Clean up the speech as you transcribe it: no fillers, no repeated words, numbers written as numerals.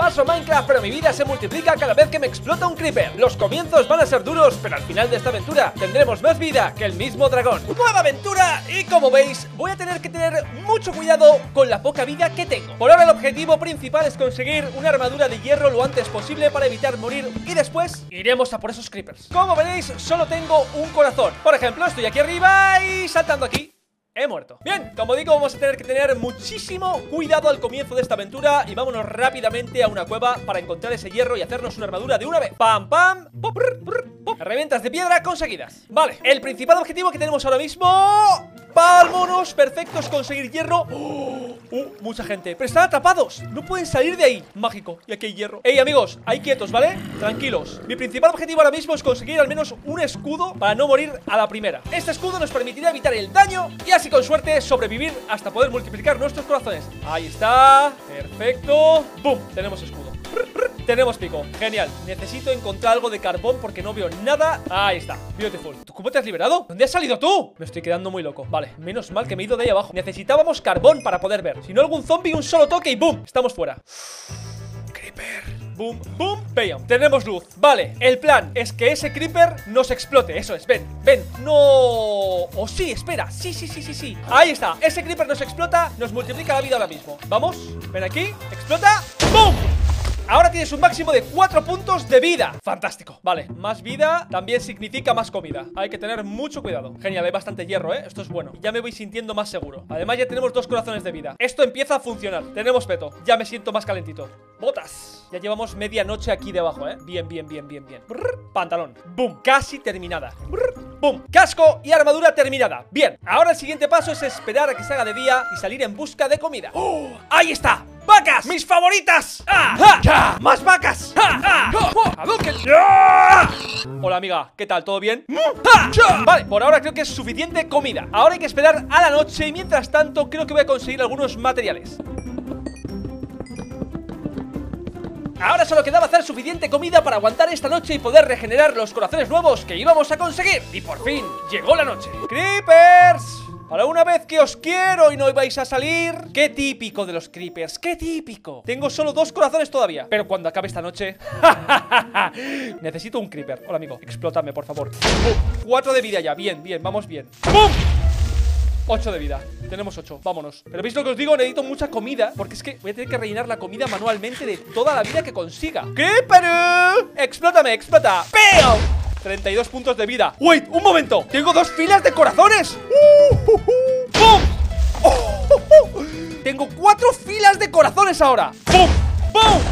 Paso Minecraft, pero mi vida se multiplica cada vez que me explota un creeper. Los comienzos van a ser duros, pero al final de esta aventura tendremos más vida que el mismo dragón. Nueva aventura y como veis, voy a tener que tener mucho cuidado con la poca vida que tengo. Por ahora el objetivo principal es conseguir una armadura de hierro lo antes posible para evitar morir y después iremos a por esos creepers. Como veréis, solo tengo un corazón. Por ejemplo, estoy aquí arriba y saltando aquí he muerto. Bien, como digo, vamos a tener que tener muchísimo cuidado al comienzo de esta aventura y vámonos rápidamente a una cueva para encontrar ese hierro y hacernos una armadura de una vez. Pam, pam, pop, pop. Herramientas de piedra conseguidas. Vale, el principal objetivo que tenemos ahora mismo... Vámonos, perfectos, conseguir hierro. Mucha gente, pero están atrapados, no pueden salir de ahí. Mágico, y aquí hay hierro. Ey, amigos, ahí quietos, ¿vale? Tranquilos. Mi principal objetivo ahora mismo es conseguir al menos un escudo para no morir a la primera. Este escudo nos permitirá evitar el daño y así con suerte sobrevivir hasta poder multiplicar nuestros corazones. Ahí está, perfecto. ¡Bum! Tenemos escudo. Tenemos pico, genial. Necesito encontrar algo de carbón porque no veo nada. Ahí está, beautiful. ¿Tú cómo te has liberado? ¿Dónde has salido tú? Me estoy quedando muy loco. Vale, menos mal que me he ido de ahí abajo. Necesitábamos carbón para poder ver. Si no, algún zombie, un solo toque y ¡boom! Estamos fuera. Creeper. Boom, boom, bam. Tenemos luz. Vale, el plan es que ese creeper nos explote. Eso es, ven, ven. No. Oh, sí, espera. Sí. Ahí está, ese creeper nos explota, nos multiplica la vida ahora mismo. Vamos, ven aquí, explota. ¡Boom! Ahora tienes un máximo de 4 puntos de vida. Fantástico. Vale, más vida también significa más comida. Hay que tener mucho cuidado. Genial, hay bastante hierro, esto es bueno. Ya me voy sintiendo más seguro. Además ya tenemos 2 corazones de vida. Esto empieza a funcionar. Tenemos peto, ya me siento más calentito. Botas. Ya llevamos medianoche aquí debajo, Bien. Brr, pantalón. Boom, casi terminada. Brr, boom, casco y armadura terminada. Bien, ahora el siguiente paso es esperar a que se haga de día y salir en busca de comida. ¡Oh! ¡Ahí está! ¡Vacas! ¡Mis favoritas! ¡Ah! ¡Más vacas! Hola amiga, ¿qué tal? ¿Todo bien? Vale, por ahora creo que es suficiente comida. Ahora hay que esperar a la noche y mientras tanto creo que voy a conseguir algunos materiales. Ahora solo quedaba hacer suficiente comida para aguantar esta noche y poder regenerar los corazones nuevos que íbamos a conseguir. Y por fin llegó la noche. ¡Creepers! Para una vez que os quiero y no ibais a salir. Qué típico de los creepers, qué típico. Tengo solo 2 corazones todavía, pero cuando acabe esta noche necesito un creeper. Hola amigo, explótame por favor. 4 de vida ya, bien, vamos bien. ¡Bum! 8 de vida, tenemos 8, vámonos. Pero veis lo que os digo, necesito mucha comida porque es que voy a tener que rellenar la comida manualmente de toda la vida que consiga. ¡Creeper! ¡Explótame, explota! ¡Peo! 32 puntos de vida. ¡Wait! ¡Un momento! ¡Tengo 2 filas de corazones! ¡Bum! Tengo 4 filas de corazones ahora. ¡Bum! ¡Bum!